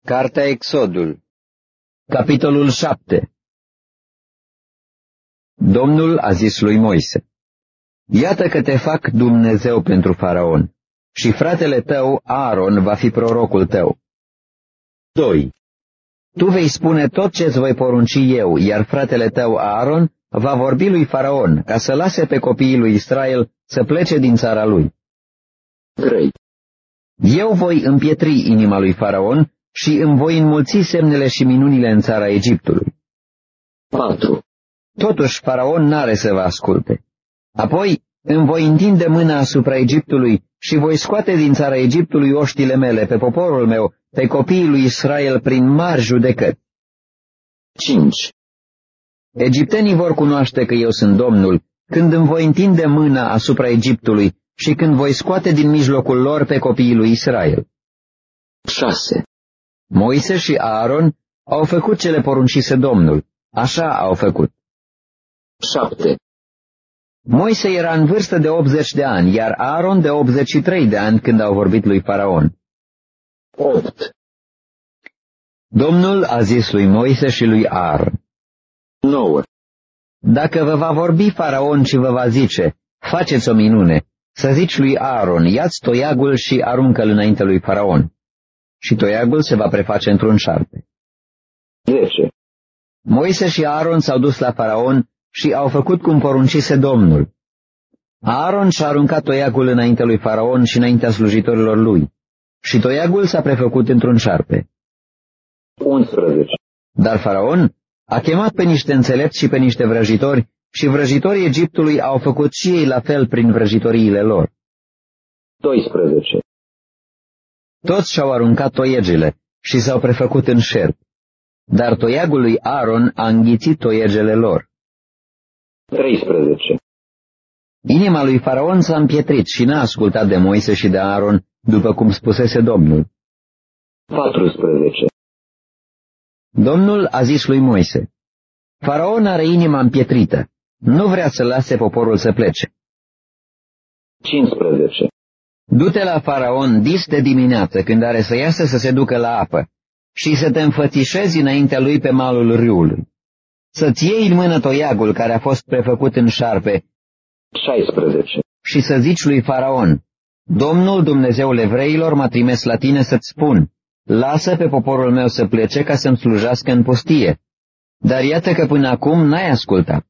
Cartea Exodul, capitolul 7. Domnul a zis lui Moise: Iată că te fac Dumnezeu pentru Faraon, și fratele tău, Aaron, va fi prorocul tău. 2. Tu vei spune tot ce-ți voi porunci eu, iar fratele tău, Aaron, va vorbi lui Faraon, ca să lase pe copiii lui Israel să plece din țara lui. 3. Eu voi împietri inima lui Faraon și îmi voi înmulți semnele și minunile în țara Egiptului. 4. Totuși Faraon n-are să vă asculte. Apoi îmi voi întinde mâna asupra Egiptului și voi scoate din țara Egiptului oștile mele pe poporul meu, pe copiii lui Israel, prin mari judecăți. 5. Egiptenii vor cunoaște că eu sunt Domnul, când îmi voi întinde mâna asupra Egiptului și când voi scoate din mijlocul lor pe copiii lui Israel. 6. Moise și Aaron au făcut ce le poruncise Domnul. Așa au făcut. 7. Moise era în vârstă de 80 de ani, iar Aaron de 83 de ani când au vorbit lui Faraon. 8. Domnul a zis lui Moise și lui Aaron: 9. Dacă vă va vorbi Faraon și vă va zice: faceți o minune, să zici lui Aaron: ia-ți toiagul și aruncă-l înainte lui Faraon. Și toiagul se va preface într-un șarpe. 10. Moise și Aaron s-au dus la Faraon și au făcut cum poruncise Domnul. Aaron și-a aruncat toiagul înaintea lui Faraon și înaintea slujitorilor lui, și toiagul s-a prefăcut într-un șarpe. 11. Dar Faraon a chemat pe niște înțelepți și pe niște vrăjitori, și vrăjitorii Egiptului au făcut și ei la fel prin vrăjitoriile lor. 12. Toți și-au aruncat toiegele și s-au prefăcut în șerpi, dar toiagul lui Aaron a înghițit toiegele lor. 13. Inima lui Faraon s-a împietrit și n-a ascultat de Moise și de Aaron, după cum spusese Domnul. 14. Domnul a zis lui Moise: Faraon are inima împietrită, nu vrea să lase poporul să plece. 15. Du-te la Faraon dis de dimineață, când are să iasă să se ducă la apă, și să te înfățișezi înaintea lui pe malul râului. Să-ți iei în mână toiagul care a fost prefăcut în șarpe. 16. Și să zici lui Faraon: Domnul, Dumnezeul evreilor, m-a trimis la tine să-ți spun: lasă pe poporul meu să plece ca să-mi slujească în pustie. Dar iată că până acum n-ai ascultat.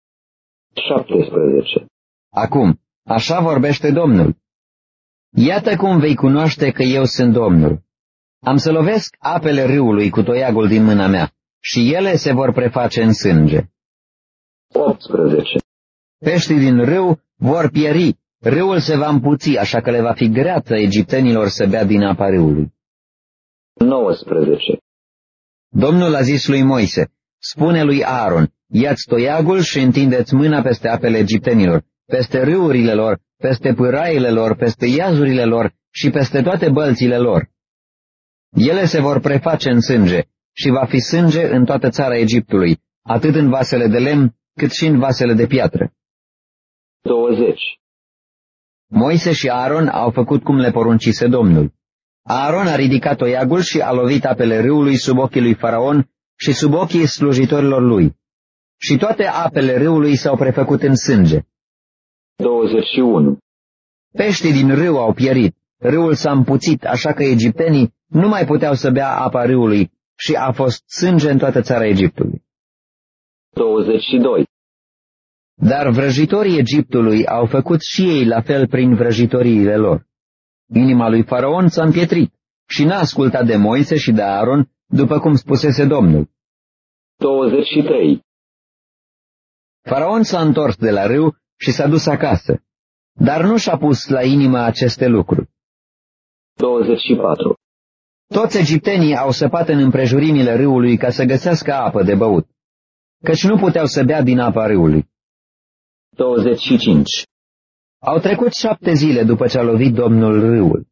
17. Acum, așa vorbește Domnul: iată cum vei cunoaște că eu sunt Domnul. Am să lovesc apele râului cu toiagul din mâna mea și ele se vor preface în sânge. 18. Peștii din râu vor pieri, râul se va împuți, așa că le va fi greață egiptenilor să bea din apa râului. 19. Domnul a zis lui Moise: spune lui Aaron: ia-ți toiagul și întindeți mâna peste apele egiptenilor, peste râurile lor, peste pâraile lor, peste iazurile lor și peste toate bălțile lor. Ele se vor preface în sânge și va fi sânge în toată țara Egiptului, atât în vasele de lemn, cât și în vasele de piatră. 20. Moise și Aaron au făcut cum le poruncise Domnul. Aaron a ridicat toiagul și a lovit apele râului sub ochii lui Faraon și sub ochii slujitorilor lui. Și toate apele râului s-au prefăcut în sânge. 21. Peștii din râu au pierit, râul s-a împuțit, așa că egiptenii nu mai puteau să bea apa râului și a fost sânge în toată țara Egiptului. 22. Dar vrăjitorii Egiptului au făcut și ei la fel prin vrăjitoriile lor. Inima lui Faraon s-a împietrit și n-a ascultat de Moise și de Aaron, după cum spusese Domnul. 23. Faraon s-a întors de la râu și s-a dus acasă, dar nu și-a pus la inimă aceste lucruri. 24. Toți egiptenii au săpat în împrejurimile râului ca să găsească apă de băut, căci nu puteau să bea din apa râului. 25. Au trecut 7 zile după ce a lovit Domnul râul.